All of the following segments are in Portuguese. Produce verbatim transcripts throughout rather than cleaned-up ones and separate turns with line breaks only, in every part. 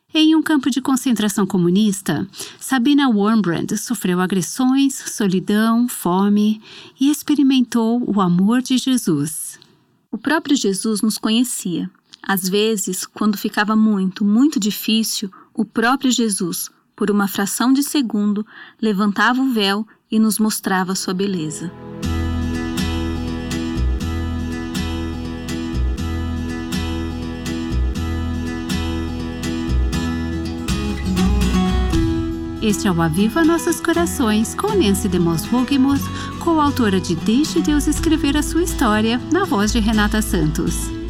Em um campo de concentração comunista, Sabina Wurmbrand sofreu agressões, solidão, fome e experimentou o amor de Jesus.
O próprio Jesus nos conhecia. Às vezes, quando ficava muito, muito difícil, o próprio Jesus, por uma fração de segundo, levantava o véu e nos mostrava sua beleza.
Este é o Aviva Nossos Corações, com Nancy DeMoss Wogemuth, coautora de Deixe Deus Escrever a Sua História, na voz de Renata Santos.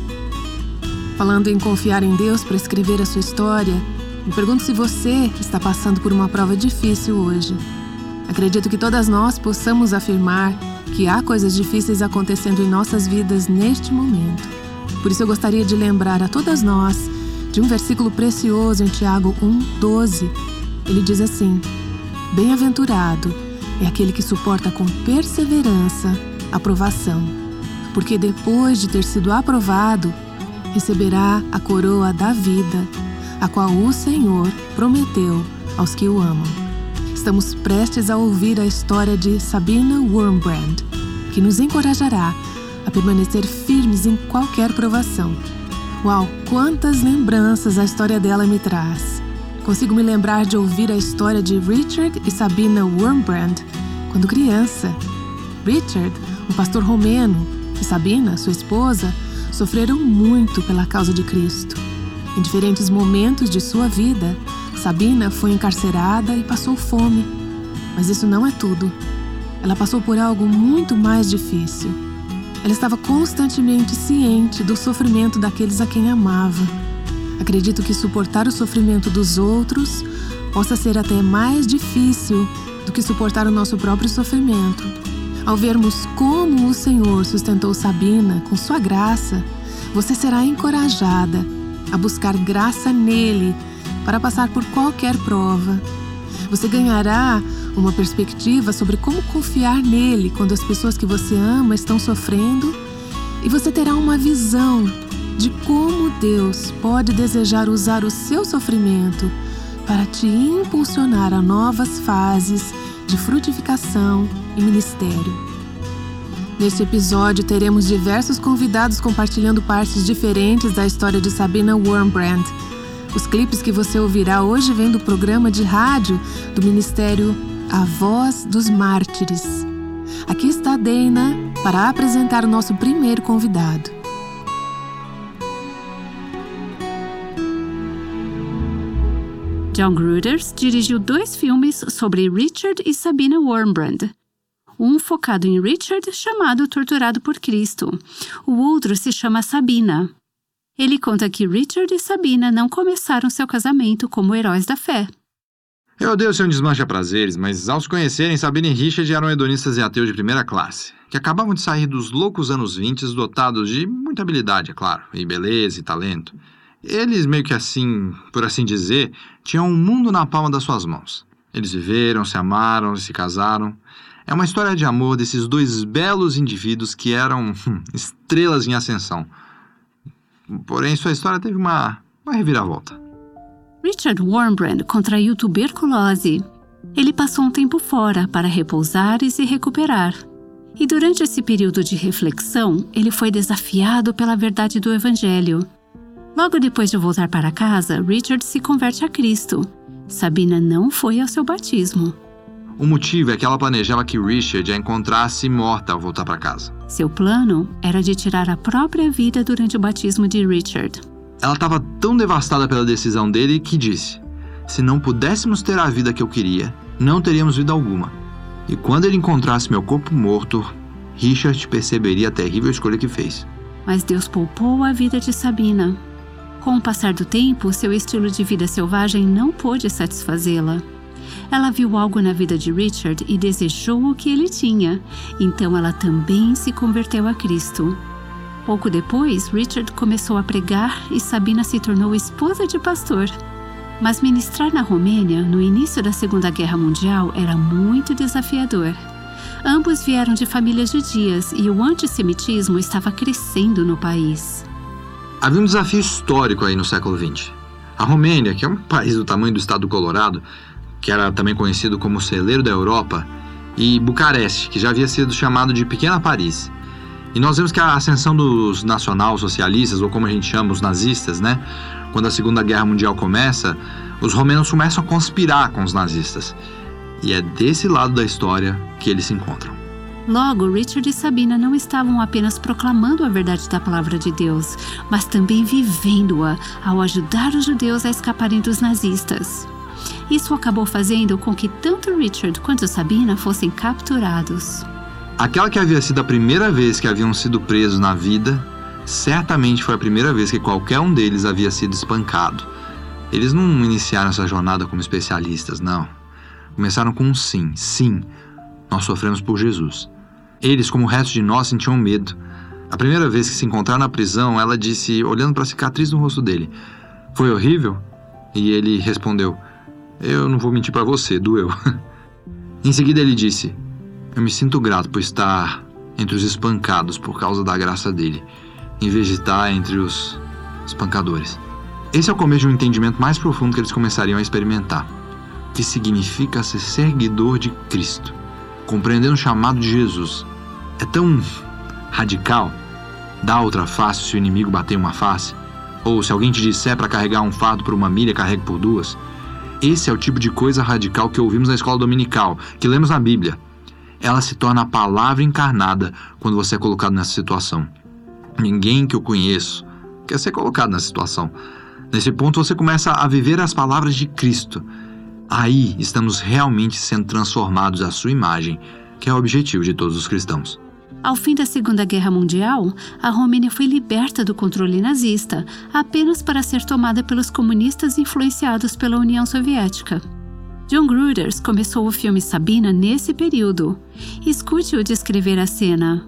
Falando em confiar em Deus para escrever a sua história, me pergunto se você está passando por uma prova difícil hoje. Acredito que todas nós possamos afirmar que há coisas difíceis acontecendo em nossas vidas neste momento. Por isso eu gostaria de lembrar a todas nós de um versículo precioso em Tiago um, doze. Ele diz assim: Bem-aventurado é aquele que suporta com perseverança a provação, porque depois de ter sido aprovado, receberá a coroa da vida, a qual o Senhor prometeu aos que o amam. Estamos prestes a ouvir a história de Sabina Wurmbrand, que nos encorajará a permanecer firmes em qualquer provação. Uau, quantas lembranças a história dela me traz! Consigo me lembrar de ouvir a história de Richard e Sabina Wurmbrand quando criança. Richard, um pastor romeno, e Sabina, sua esposa, sofreram muito pela causa de Cristo. Em diferentes momentos de sua vida, Sabina foi encarcerada e passou fome. Mas isso não é tudo. Ela passou por algo muito mais difícil. Ela estava constantemente ciente do sofrimento daqueles a quem amava. Acredito que suportar o sofrimento dos outros possa ser até mais difícil do que suportar o nosso próprio sofrimento. Ao vermos como o Senhor sustentou Sabina com sua graça, você será encorajada a buscar graça nele para passar por qualquer prova. Você ganhará uma perspectiva sobre como confiar nele quando as pessoas que você ama estão sofrendo, e você terá uma visão de como Deus pode desejar usar o seu sofrimento para te impulsionar a novas fases de frutificação e ministério. Neste episódio, teremos diversos convidados compartilhando partes diferentes da história de Sabina Wurmbrand. Os clipes que você ouvirá hoje vêm do programa de rádio do Ministério A Voz dos Mártires. Aqui está a Dana para apresentar o nosso primeiro convidado.
John Gruders dirigiu dois filmes sobre Richard e Sabina Wurmbrand. Um focado em Richard, chamado Torturado por Cristo. O outro se chama Sabina. Ele conta que Richard e Sabina não começaram seu casamento como heróis da fé.
Eu odeio ser um desmancha-prazeres, mas ao se conhecerem, Sabina e Richard eram hedonistas e ateus de primeira classe, que acabavam de sair dos loucos anos vinte, dotados de muita habilidade, é claro, e beleza e talento. Eles, meio que assim, por assim dizer, tinham um mundo na palma das suas mãos. Eles viveram, se amaram e se casaram. É uma história de amor desses dois belos indivíduos que eram hum, estrelas em ascensão. Porém, sua história teve uma, uma reviravolta.
Richard Wurmbrand contraiu tuberculose. Ele passou um tempo fora para repousar e se recuperar. E durante esse período de reflexão, ele foi desafiado pela verdade do Evangelho. Logo depois de voltar para casa, Richard se converte a Cristo. Sabina não foi ao seu batismo.
O motivo é que ela planejava que Richard a encontrasse morta ao voltar para casa.
Seu plano era de tirar a própria vida durante o batismo de Richard.
Ela estava tão devastada pela decisão dele que disse: se não pudéssemos ter a vida que eu queria, não teríamos vida alguma. E quando ele encontrasse meu corpo morto, Richard perceberia a terrível escolha que fez.
Mas Deus poupou a vida de Sabina. Com o passar do tempo, seu estilo de vida selvagem não pôde satisfazê-la. Ela viu algo na vida de Richard e desejou o que ele tinha, então ela também se converteu a Cristo. Pouco depois, Richard começou a pregar e Sabina se tornou esposa de pastor. Mas ministrar na Romênia, no início da Segunda Guerra Mundial, era muito desafiador. Ambos vieram de famílias judias e o antissemitismo estava crescendo no país.
Havia um desafio histórico aí no século vinte. A Romênia, que é um país do tamanho do estado do Colorado, que era também conhecido como o celeiro da Europa, e Bucareste, que já havia sido chamado de Pequena Paris. E nós vemos que a ascensão dos nacional-socialistas, ou como a gente chama, os nazistas, né? Quando a Segunda Guerra Mundial começa, os romenos começam a conspirar com os nazistas. E é desse lado da história que eles se encontram.
Logo, Richard e Sabina não estavam apenas proclamando a verdade da palavra de Deus, mas também vivendo-a ao ajudar os judeus a escaparem dos nazistas. Isso acabou fazendo com que tanto Richard quanto Sabina fossem capturados.
Aquela que havia sido a primeira vez que haviam sido presos na vida, certamente foi a primeira vez que qualquer um deles havia sido espancado. Eles não iniciaram essa jornada como especialistas, não. Começaram com um sim. Sim, nós sofremos por Jesus. Eles, como o resto de nós, sentiam medo. A primeira vez que se encontraram na prisão, ela disse, olhando para a cicatriz no rosto dele, foi horrível? E ele respondeu, eu não vou mentir para você, doeu. Em seguida ele disse, eu me sinto grato por estar entre os espancados por causa da graça dele, em vez de estar entre os espancadores. Esse é o começo de um entendimento mais profundo que eles começariam a experimentar. O que significa ser seguidor de Cristo, compreendendo o chamado de Jesus. É tão radical, dar outra face se o inimigo bater uma face, ou se alguém te disser para carregar um fardo por uma milha, carregue por duas. Esse é o tipo de coisa radical que ouvimos na escola dominical, que lemos na Bíblia. Ela se torna a palavra encarnada quando você é colocado nessa situação. Ninguém que eu conheço quer ser colocado nessa situação. Nesse ponto você começa a viver as palavras de Cristo. Aí estamos realmente sendo transformados à sua imagem, que é o objetivo de todos os cristãos.
Ao fim da Segunda Guerra Mundial, a Romênia foi liberta do controle nazista, apenas para ser tomada pelos comunistas influenciados pela União Soviética. John Gruders começou o filme Sabina nesse período. Escute-o descrever a cena.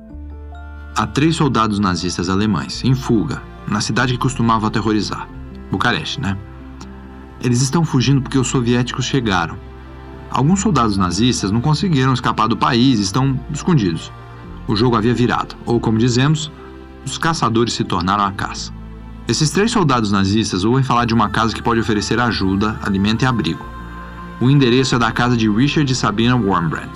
Há três soldados nazistas alemães, em fuga, na cidade que costumava aterrorizar. Bucareste, né? Eles estão fugindo porque os soviéticos chegaram. Alguns soldados nazistas não conseguiram escapar do país e estão escondidos. O jogo havia virado, ou como dizemos, os caçadores se tornaram a caça. Esses três soldados nazistas ouvem falar de uma casa que pode oferecer ajuda, alimento e abrigo. O endereço é da casa de Richard e Sabina Wormbrand.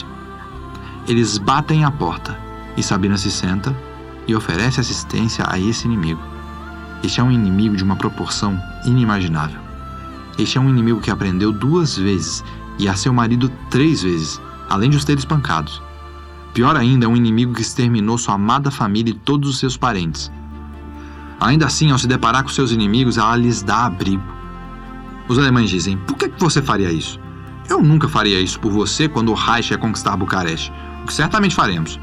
Eles batem a porta e Sabina se senta e oferece assistência a esse inimigo. Este é um inimigo de uma proporção inimaginável. Este é um inimigo que aprendeu duas vezes e a seu marido três vezes, além de os ter espancados. Pior ainda, é um inimigo que exterminou sua amada família e todos os seus parentes. Ainda assim, ao se deparar com seus inimigos, ela lhes dá abrigo. Os alemães dizem, por que você faria isso? Eu nunca faria isso por você quando o Reich ia conquistar Bucareste, o que certamente faremos.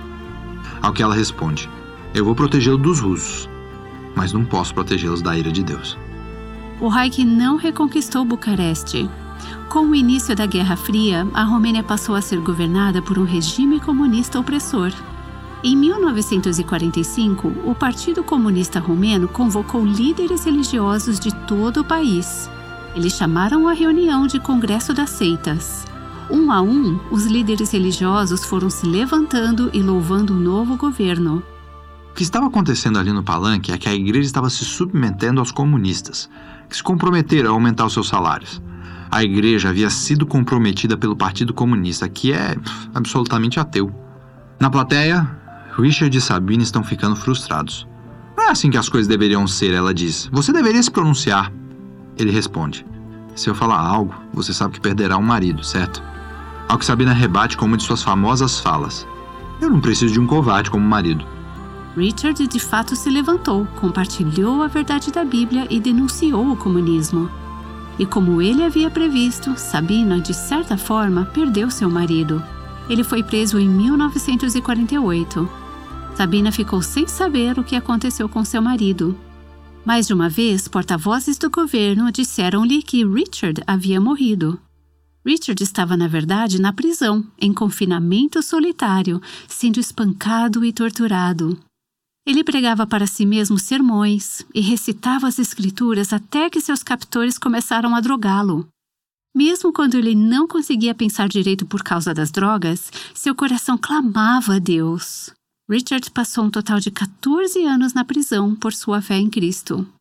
Ao que ela responde, eu vou protegê-lo dos russos, mas não posso protegê-los da ira de Deus.
O Reich não reconquistou Bucareste. Com o início da Guerra Fria, a Romênia passou a ser governada por um regime comunista opressor. Em mil novecentos e quarenta e cinco, o Partido Comunista Romeno convocou líderes religiosos de todo o país. Eles chamaram a reunião de Congresso das Seitas. Um a um, os líderes religiosos foram se levantando e louvando o novo governo.
O que estava acontecendo ali no palanque é que a igreja estava se submetendo aos comunistas, que se comprometeram a aumentar os seus salários. A igreja havia sido comprometida pelo Partido Comunista, que é absolutamente ateu. Na plateia, Richard e Sabina estão ficando frustrados. Não é assim que as coisas deveriam ser, ela diz. Você deveria se pronunciar. Ele responde, se eu falar algo, você sabe que perderá um marido, certo? Ao que Sabina rebate com uma de suas famosas falas. Eu não preciso de um covarde como marido.
Richard de fato se levantou, compartilhou a verdade da Bíblia e denunciou o comunismo. E como ele havia previsto, Sabina, de certa forma, perdeu seu marido. Ele foi preso em mil novecentos e quarenta e oito. Sabina ficou sem saber o que aconteceu com seu marido. Mais de uma vez, porta-vozes do governo disseram-lhe que Richard havia morrido. Richard estava, na verdade, na prisão, em confinamento solitário, sendo espancado e torturado. Ele pregava para si mesmo sermões e recitava as escrituras até que seus captores começaram a drogá-lo. Mesmo quando ele não conseguia pensar direito por causa das drogas, seu coração clamava a Deus. Richard passou um total de quatorze anos na prisão por sua fé em Cristo.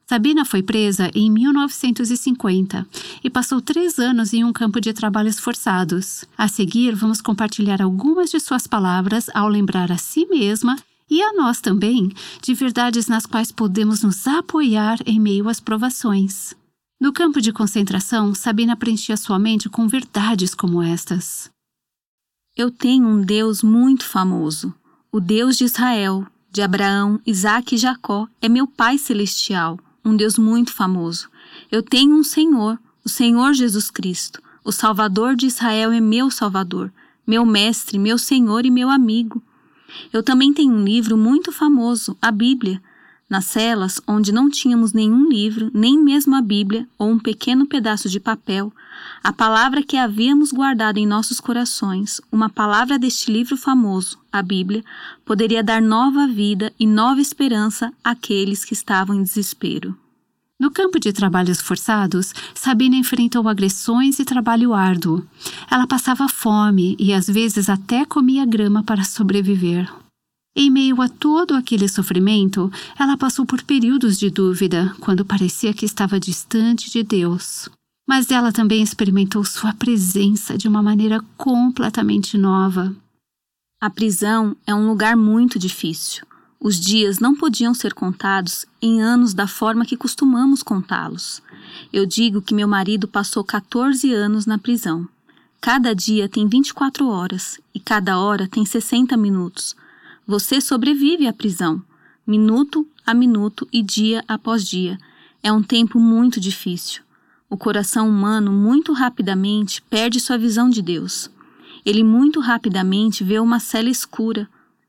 Sabina foi presa em mil novecentos e cinquenta e passou três anos em um campo de trabalhos forçados. A seguir, vamos compartilhar algumas de suas palavras ao lembrar a si mesma e a nós também de verdades nas quais podemos nos apoiar em meio às provações. No campo de concentração, Sabina preenchia sua mente com verdades como estas.
Eu tenho um Deus muito famoso. O Deus de Israel, de Abraão, Isaque e Jacó, é meu Pai celestial, um Deus muito famoso. Eu tenho um Senhor, o Senhor Jesus Cristo. O Salvador de Israel é meu Salvador, meu Mestre, meu Senhor e meu amigo. Eu também tenho um livro muito famoso, a Bíblia. Nas celas, onde não tínhamos nenhum livro, nem mesmo a Bíblia ou um pequeno pedaço de papel, a palavra que havíamos guardado em nossos corações, uma palavra deste livro famoso, a Bíblia, poderia dar nova vida e nova esperança àqueles que estavam em desespero.
No campo de trabalhos forçados, Sabina enfrentou agressões e trabalho árduo. Ela passava fome e às vezes até comia grama para sobreviver. Em meio a todo aquele sofrimento, ela passou por períodos de dúvida, quando parecia que estava distante de Deus. Mas ela também experimentou sua presença de uma maneira completamente nova.
A prisão é um lugar muito difícil. Os dias não podiam ser contados em anos da forma que costumamos contá-los. Eu digo que meu marido passou quatorze anos na prisão. Cada dia tem vinte e quatro horas e cada hora tem sessenta minutos. Você sobrevive à prisão, minuto a minuto e dia após dia. É um tempo muito difícil. O coração humano muito rapidamente perde sua visão de Deus. Ele muito rapidamente vê uma cela escura.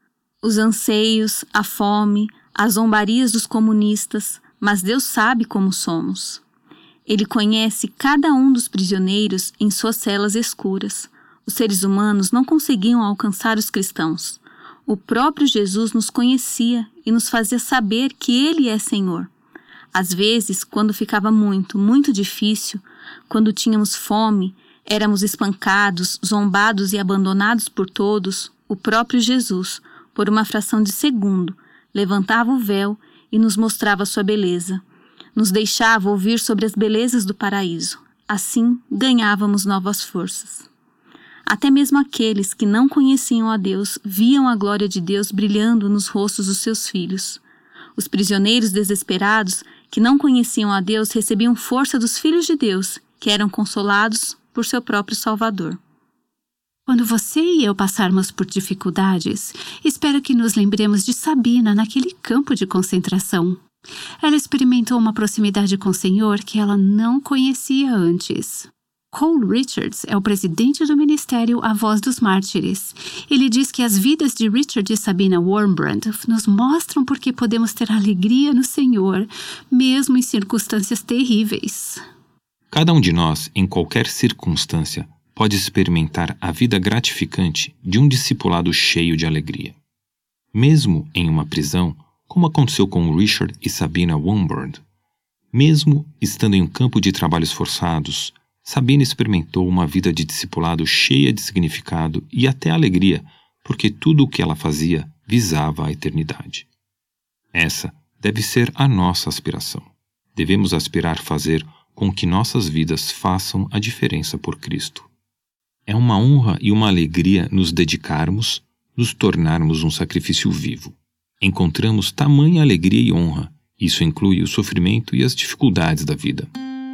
Os anseios, a fome, as zombarias dos comunistas, mas Deus sabe como somos. Ele conhece cada um dos prisioneiros em suas celas escuras. Os seres humanos não conseguiam alcançar os cristãos. O próprio Jesus nos conhecia e nos fazia saber que Ele é Senhor. Às vezes, quando ficava muito, muito difícil, quando tínhamos fome, éramos espancados, zombados e abandonados por todos, o próprio Jesus, por uma fração de segundo, levantava o véu e nos mostrava sua beleza. Nos deixava ouvir sobre as belezas do paraíso. Assim, ganhávamos novas forças. Até mesmo aqueles que não conheciam a Deus viam a glória de Deus brilhando nos rostos dos seus filhos. Os prisioneiros desesperados que não conheciam a Deus recebiam força dos filhos de Deus, que eram consolados por seu próprio Salvador.
Quando você e eu passarmos por dificuldades, espero que nos lembremos de Sabina naquele campo de concentração. Ela experimentou uma proximidade com o Senhor que ela não conhecia antes. Cole Richards é o presidente do ministério A Voz dos Mártires. Ele diz que as vidas de Richard e Sabina Wurmbrand nos mostram por que podemos ter alegria no Senhor, mesmo em circunstâncias terríveis.
Cada um de nós, em qualquer circunstância, pode experimentar a vida gratificante de um discipulado cheio de alegria. Mesmo em uma prisão, como aconteceu com Richard e Sabina Wurmbrand. Mesmo estando em um campo de trabalhos forçados, Sabina experimentou uma vida de discipulado cheia de significado e até alegria, porque tudo o que ela fazia visava a eternidade. Essa deve ser a nossa aspiração. Devemos aspirar fazer com que nossas vidas façam a diferença por Cristo. É uma honra e uma alegria nos dedicarmos, nos tornarmos um sacrifício vivo. Encontramos tamanha alegria e honra. Isso inclui o sofrimento e as dificuldades da vida.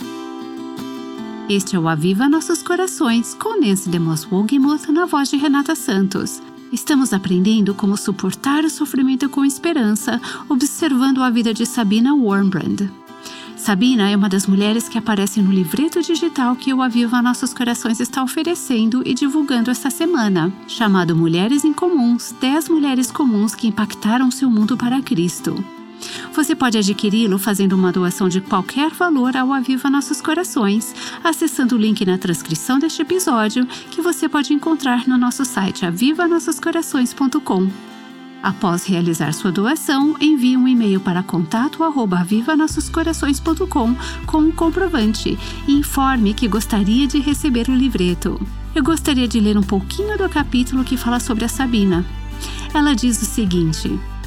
Este é o Aviva Nossos Corações, com Nancy DeMoss Wogemuth na voz de Renata Santos. Estamos aprendendo como suportar o sofrimento com esperança, observando a vida de Sabina Wurmbrand. Sabina é uma das mulheres que aparece no livreto digital que o Aviva Nossos Corações está oferecendo e divulgando esta semana, chamado Mulheres Incomuns, dez Mulheres Comuns que Impactaram Seu Mundo para Cristo. Você pode adquiri-lo fazendo uma doação de qualquer valor ao Aviva Nossos Corações, acessando o link na transcrição deste episódio, que você pode encontrar no nosso site aviva nossos corações ponto com. Após realizar sua doação, envie um e-mail para contato arroba aviva nossos corações ponto com com um comprovante e informe que gostaria de receber o livreto. Eu gostaria de ler um pouquinho do capítulo que fala sobre a Sabina. Ela diz o seguinte: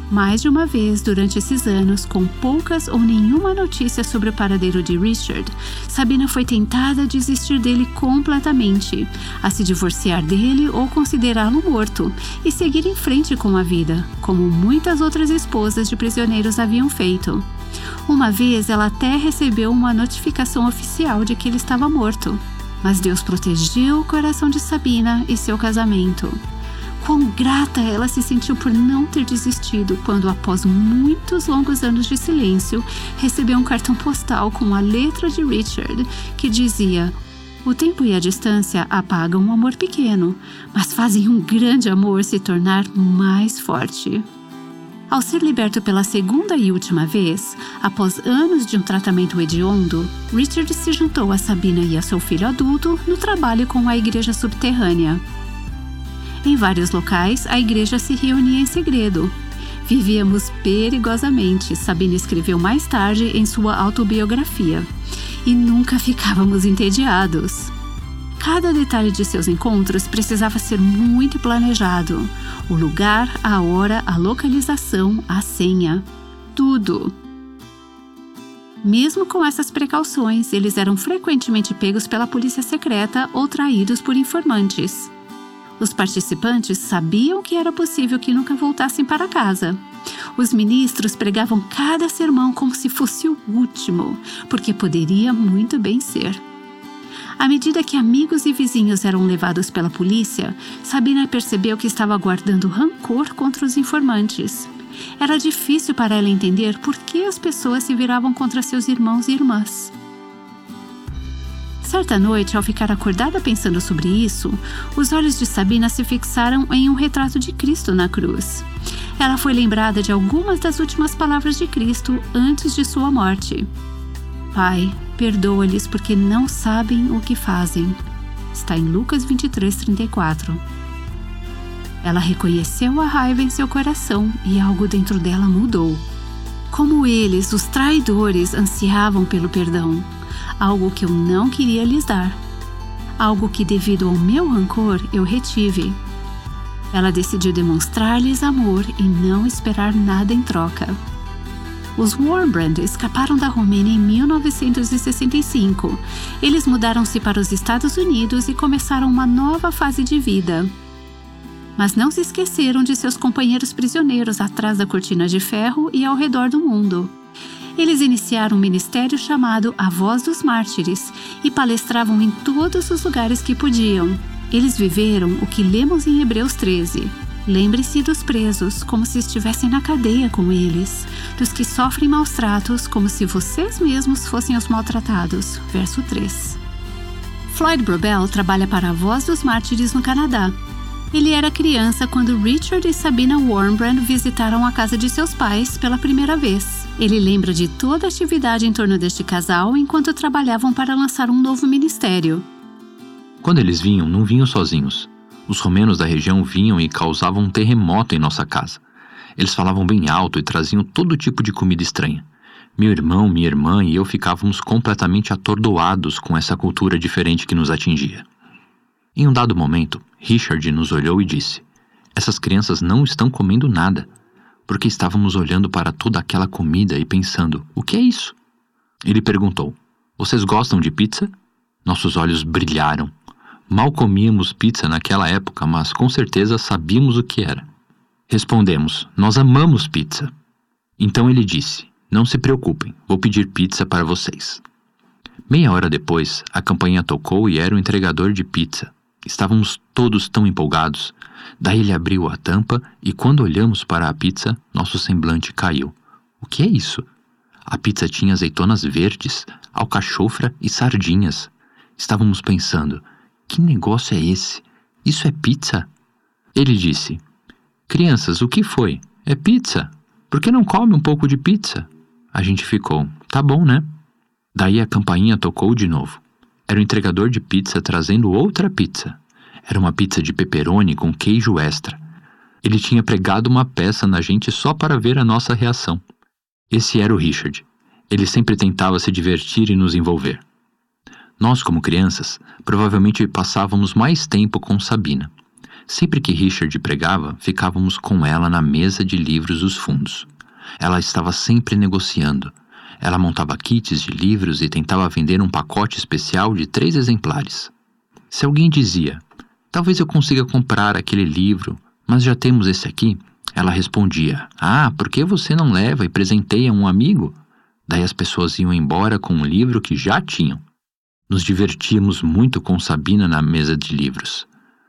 Mais de uma vez, durante esses anos, com poucas ou nenhuma notícia sobre o paradeiro de Richard, Sabina foi tentada a desistir dele completamente, a se divorciar dele ou considerá-lo morto e seguir em frente com a vida, como muitas outras esposas de prisioneiros haviam feito. Uma vez, ela até recebeu uma notificação oficial de que ele estava morto, mas Deus protegeu o coração de Sabina e seu casamento. Quão grata ela se sentiu por não ter desistido quando, após muitos longos anos de silêncio, recebeu um cartão postal com a letra de Richard que dizia: "O tempo e a distância apagam um amor pequeno, mas fazem um grande amor se tornar mais forte." Ao ser liberto pela segunda e última vez, após anos de um tratamento hediondo, Richard se juntou a Sabina e a seu filho adulto no trabalho com a igreja subterrânea. Em vários locais, a igreja se reunia em segredo. Vivíamos perigosamente, Sabina escreveu mais tarde em sua autobiografia, e nunca ficávamos entediados. Cada detalhe de seus encontros precisava ser muito planejado. O lugar, a hora, a localização, a senha. Tudo. Mesmo com essas precauções, eles eram frequentemente pegos pela polícia secreta ou traídos por informantes. Os participantes sabiam que era possível que nunca voltassem para casa. Os ministros pregavam cada sermão como se fosse o último, porque poderia muito bem ser. À medida que amigos e vizinhos eram levados pela polícia, Sabina percebeu que estava guardando rancor contra os informantes. Era difícil para ela entender por que as pessoas se viravam contra seus irmãos e irmãs. Certa noite, ao ficar acordada pensando sobre isso, os olhos de Sabina se fixaram em um retrato de Cristo na cruz. Ela foi lembrada de algumas das últimas palavras de Cristo antes de sua morte. "Pai, perdoa-lhes porque não sabem o que fazem." Está em Lucas vinte e três, trinta e quatro. Ela reconheceu a raiva em seu coração e algo dentro dela mudou. Como eles, os traidores, ansiavam pelo perdão. Algo que eu não queria lhes dar. Algo que, devido ao meu rancor, eu retive. Ela decidiu demonstrar-lhes amor e não esperar nada em troca. Os Wurmbrand escaparam da Romênia em mil novecentos e sessenta e cinco. Eles mudaram-se para os Estados Unidos e começaram uma nova fase de vida. Mas não se esqueceram de seus companheiros prisioneiros atrás da cortina de ferro e ao redor do mundo. Eles iniciaram um ministério chamado A Voz dos Mártires e palestravam em todos os lugares que podiam. Eles viveram o que lemos em Hebreus treze. Lembre-se dos presos, como se estivessem na cadeia com eles, dos que sofrem maus tratos, como se vocês mesmos fossem os maltratados. Verso três. Floyd Brobel trabalha para a Voz dos Mártires no Canadá. Ele era criança quando Richard e Sabina Wurmbrand visitaram a casa de seus pais pela primeira vez. Ele lembra de toda a atividade em torno deste casal enquanto trabalhavam para lançar um novo ministério.
Quando eles vinham, não vinham sozinhos. Os romenos da região vinham e causavam um terremoto em nossa casa. Eles falavam bem alto e traziam todo tipo de comida estranha. Meu irmão, minha irmã e eu ficávamos completamente atordoados com essa cultura diferente que nos atingia. Em um dado momento, Richard nos olhou e disse: "Essas crianças não estão comendo nada", porque estávamos olhando para toda aquela comida e pensando: "O que é isso?" Ele perguntou: "Vocês gostam de pizza?" Nossos olhos brilharam. Mal comíamos pizza naquela época, mas com certeza sabíamos o que era. Respondemos: "Nós amamos pizza." Então ele disse: "Não se preocupem, vou pedir pizza para vocês." Meia hora depois, a campainha tocou e era o entregador de pizza. Estávamos todos tão empolgados. Daí ele abriu a tampa e quando olhamos para a pizza, nosso semblante caiu. O que é isso? A pizza tinha azeitonas verdes, alcachofra e sardinhas. Estávamos pensando: que negócio é esse? Isso é pizza? Ele disse: "Crianças, o que foi? É pizza. Por que não come um pouco de pizza?" A gente ficou: "Tá bom, né?" Daí a campainha tocou de novo. Era o entregador de pizza trazendo outra pizza. Era uma pizza de pepperoni com queijo extra. Ele tinha pregado uma peça na gente só para ver a nossa reação. Esse era o Richard. Ele sempre tentava se divertir e nos envolver. Nós, como crianças, provavelmente passávamos mais tempo com Sabina. Sempre que Richard pregava, ficávamos com ela na mesa de livros dos fundos. Ela estava sempre negociando. Ela montava kits de livros e tentava vender um pacote especial de três exemplares. Se alguém dizia, talvez eu consiga comprar aquele livro, mas já temos esse aqui, ela respondia, ah, por que você não leva e presenteia um amigo? Daí as pessoas iam embora com um livro que já tinham. Nos divertíamos muito com Sabina na mesa de livros.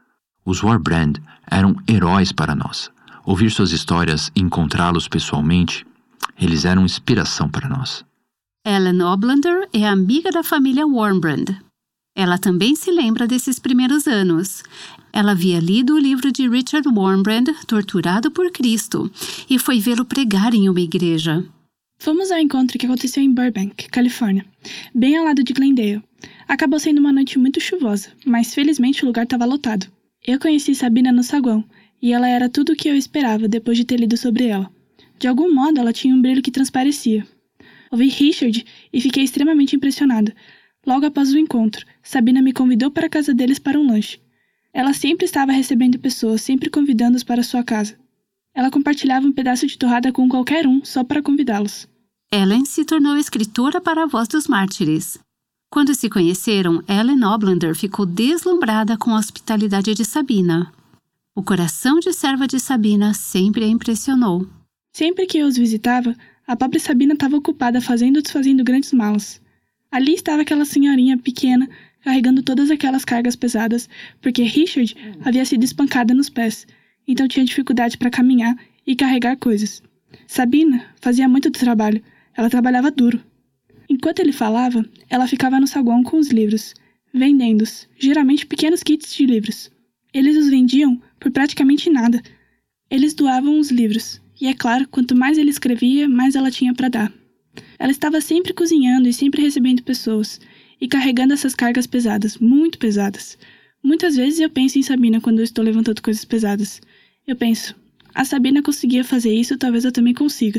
Os Warbrand eram heróis para nós. Ouvir suas histórias e encontrá-los pessoalmente, eles eram inspiração para nós.
Ellen Oblander é amiga da família Wurmbrand. Ela também se lembra desses primeiros anos. Ela havia lido o livro de Richard Wurmbrand, Torturado por Cristo, e foi vê-lo pregar em uma igreja.
Fomos ao encontro que aconteceu em Burbank, Califórnia, bem ao lado de Glendale. Acabou sendo uma noite muito chuvosa, mas felizmente o lugar estava lotado. Eu conheci Sabina no saguão, e ela era tudo o que eu esperava depois de ter lido sobre ela. De algum modo, ela tinha um brilho que transparecia. Ouvi Richard e fiquei extremamente impressionada. Logo após o encontro, Sabina me convidou para a casa deles para um lanche. Ela sempre estava recebendo pessoas, sempre convidando-os para sua casa. Ela compartilhava um pedaço de torrada com qualquer um só para convidá-los.
Ellen se tornou escritora para a Voz dos Mártires. Quando se conheceram, Ellen Oblander ficou deslumbrada com a hospitalidade de Sabina. O coração de serva de Sabina sempre a impressionou.
Sempre que eu os visitava, a pobre Sabina estava ocupada fazendo ou desfazendo grandes malas. Ali estava aquela senhorinha pequena, carregando todas aquelas cargas pesadas, porque Richard havia sido espancada nos pés, então tinha dificuldade para caminhar e carregar coisas. Sabina fazia muito do trabalho, ela trabalhava duro. Enquanto ele falava, ela ficava no saguão com os livros, vendendo-os, geralmente pequenos kits de livros. Eles os vendiam por praticamente nada. Eles doavam os livros, e é claro, quanto mais ele escrevia, mais ela tinha para dar. Ela estava sempre cozinhando e sempre recebendo pessoas, e carregando essas cargas pesadas, muito pesadas. Muitas vezes eu penso em Sabina quando eu estou levantando coisas pesadas. Eu penso, a Sabina conseguia fazer isso, talvez eu também consiga.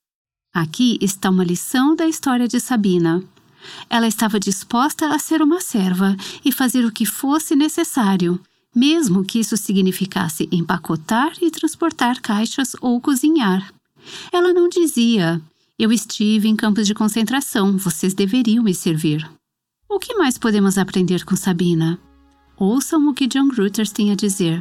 Aqui está uma lição da história de Sabina. Ela estava disposta a ser uma serva e fazer o que fosse necessário, mesmo que isso significasse empacotar e transportar caixas ou cozinhar. Ela não dizia, eu estive em campos de concentração, vocês deveriam me servir. O que mais podemos aprender com Sabina? Ouçam o que John Grutters tem a dizer.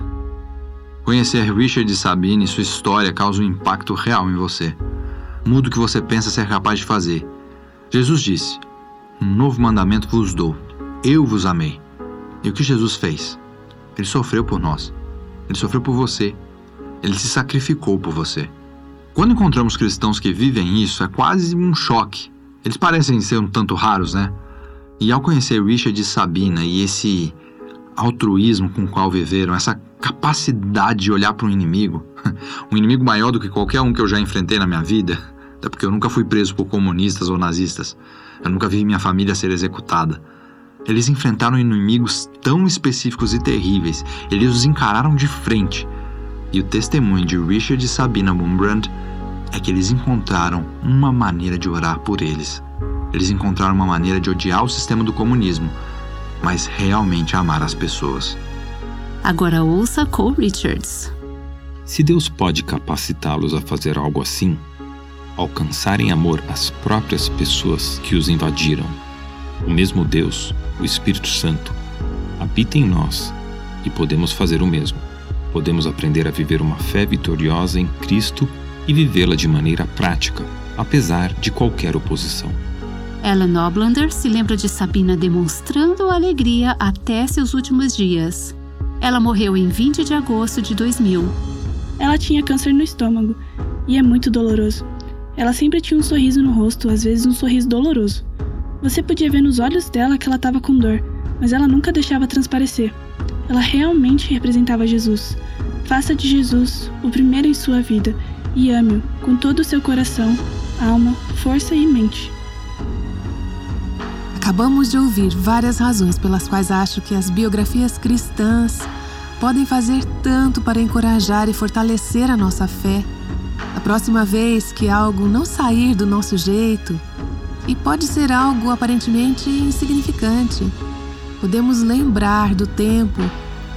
Conhecer Richard e Sabina e sua história causa um impacto real em você. Muda o que você pensa ser capaz de fazer. Jesus disse, um novo mandamento vos dou, eu vos amei. E o que Jesus fez? Ele sofreu por nós. Ele sofreu por você. Ele se sacrificou por você. Quando encontramos cristãos que vivem isso, é quase um choque. Eles parecem ser um tanto raros, né? E ao conhecer Richard e Sabina e esse altruísmo com o qual viveram, essa capacidade de olhar para um inimigo, um inimigo maior do que qualquer um que eu já enfrentei na minha vida, até porque eu nunca fui preso por comunistas ou nazistas, eu nunca vi minha família ser executada. Eles enfrentaram inimigos tão específicos e terríveis, eles os encararam de frente. E o testemunho de Richard e Sabina Wurmbrand é que eles encontraram uma maneira de orar por eles. Eles encontraram uma maneira de odiar o sistema do comunismo, mas realmente amar as pessoas.
Agora ouça Cole Richards.
Se Deus pode capacitá-los a fazer algo assim, alcançar em amor as próprias pessoas que os invadiram, o mesmo Deus, o Espírito Santo, habita em nós e podemos fazer o mesmo. Podemos aprender a viver uma fé vitoriosa em Cristo e vivê-la de maneira prática, apesar de qualquer oposição.
Ellen Oblander se lembra de Sabina demonstrando alegria até seus últimos dias. Ela morreu em vinte de agosto de dois mil.
Ela tinha câncer no estômago, e é muito doloroso. Ela sempre tinha um sorriso no rosto, às vezes um sorriso doloroso. Você podia ver nos olhos dela que ela estava com dor, mas ela nunca deixava transparecer. Ela realmente representava Jesus. Faça de Jesus o primeiro em sua vida e ame-o com todo o seu coração, alma, força e mente.
Acabamos de ouvir várias razões pelas quais acho que as biografias cristãs podem fazer tanto para encorajar e fortalecer a nossa fé. A próxima vez que algo não sair do nosso jeito, e pode ser algo aparentemente insignificante, podemos lembrar do tempo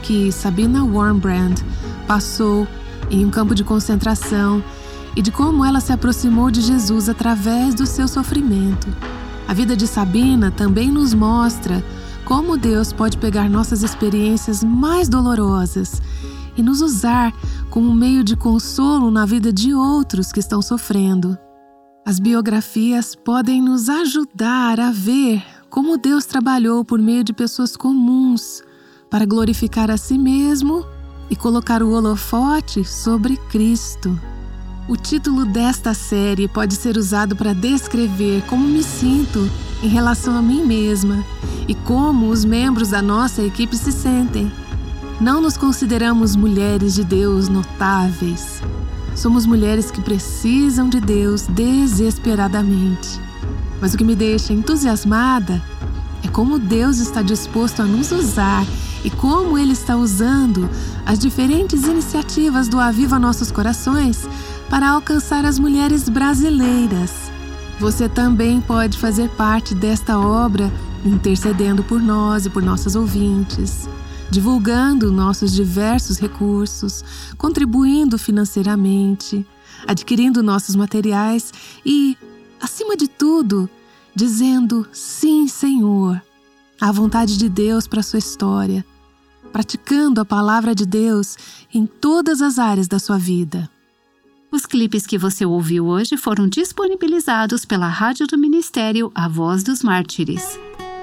que Sabina Wurmbrand passou em um campo de concentração e de como ela se aproximou de Jesus através do seu sofrimento. A vida de Sabina também nos mostra como Deus pode pegar nossas experiências mais dolorosas e nos usar como meio de consolo na vida de outros que estão sofrendo. As biografias podem nos ajudar a ver como Deus trabalhou por meio de pessoas comuns para glorificar a si mesmo e colocar o holofote sobre Cristo. O título desta série pode ser usado para descrever como me sinto em relação a mim mesma e como os membros da nossa equipe se sentem. Não nos consideramos mulheres de Deus notáveis. Somos mulheres que precisam de Deus desesperadamente. Mas o que me deixa entusiasmada é como Deus está disposto a nos usar e como Ele está usando as diferentes iniciativas do Aviva Nossos Corações para alcançar as mulheres brasileiras. Você também pode fazer parte desta obra, intercedendo por nós e por nossos ouvintes, divulgando nossos diversos recursos, contribuindo financeiramente, adquirindo nossos materiais e, acima de tudo, dizendo sim, Senhor, à vontade de Deus para a sua história, praticando a palavra de Deus em todas as áreas da sua vida.
Os clipes que você ouviu hoje foram disponibilizados pela Rádio do Ministério A Voz dos Mártires.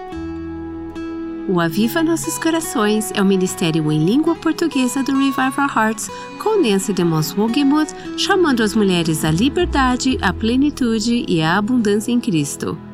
O Aviva Nossos Corações é o ministério em língua portuguesa do Revive Our Hearts, com Nancy DeMoss Wogemuth, chamando as mulheres à liberdade, à plenitude e à abundância em Cristo.